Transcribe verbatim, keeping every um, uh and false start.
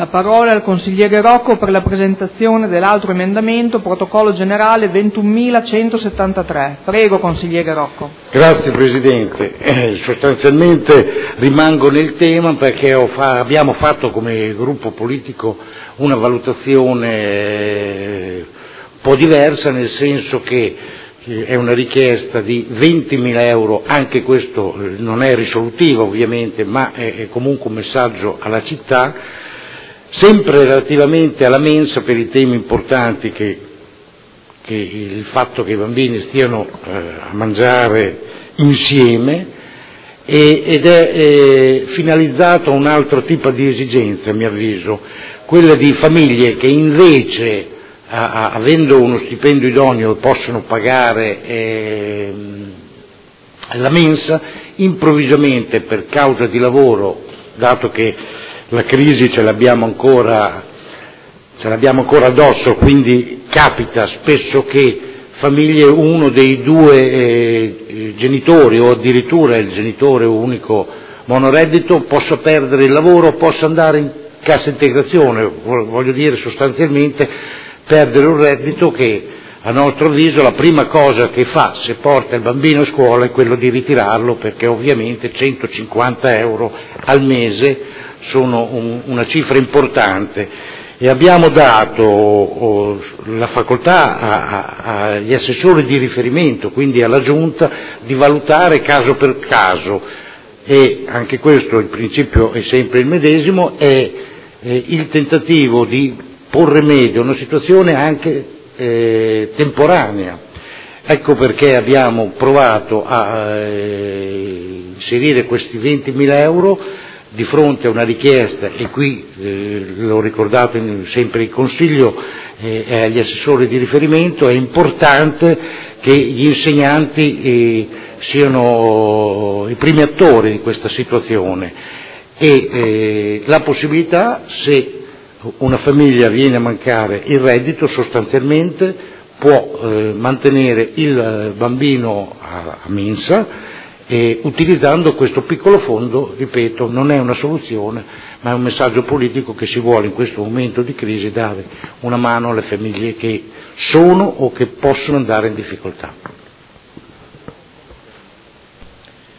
La parola al consigliere Rocco per la presentazione dell'altro emendamento, protocollo generale ventunomilacentosettantatré. Prego, consigliere Rocco. Grazie Presidente. Eh, sostanzialmente rimango nel tema perché ho fa- abbiamo fatto come gruppo politico una valutazione eh, un po' diversa, nel senso che eh, è una richiesta di ventimila euro, anche questo eh, non è risolutivo ovviamente, ma è, è comunque un messaggio alla città, sempre relativamente alla mensa, per i temi importanti che, che il fatto che i bambini stiano eh, a mangiare insieme, e, ed è eh, finalizzato a un altro tipo di esigenza, a mio avviso, quella di famiglie che invece, a, a, avendo uno stipendio idoneo, possono pagare eh, la mensa, improvvisamente per causa di lavoro, dato che la crisi ce l'abbiamo ancora, ce l'abbiamo ancora addosso, quindi capita spesso che famiglie, uno dei due eh, genitori o addirittura il genitore unico monoreddito possa perdere il lavoro, possa andare in cassa integrazione, voglio dire sostanzialmente perdere un reddito che a nostro avviso la prima cosa che fa se porta il bambino a scuola è quello di ritirarlo, perché ovviamente centocinquanta euro al mese sono un, una cifra importante, e abbiamo dato oh, la facoltà agli assessori di riferimento, quindi alla Giunta, di valutare caso per caso, e anche questo il principio è sempre il medesimo, è eh, il tentativo di porre rimedio a una situazione anche eh, temporanea. Ecco perché abbiamo provato a eh, inserire questi ventimila euro di fronte a una richiesta, e qui eh, l'ho ricordato in, sempre in Consiglio eh, e agli assessori di riferimento, è importante che gli insegnanti eh, siano i primi attori di questa situazione, e eh, la possibilità, se una famiglia viene a mancare il reddito, sostanzialmente può eh, mantenere il bambino a, a mensa, e utilizzando questo piccolo fondo, ripeto, non è una soluzione, ma è un messaggio politico che si vuole in questo momento di crisi dare una mano alle famiglie che sono o che possono andare in difficoltà.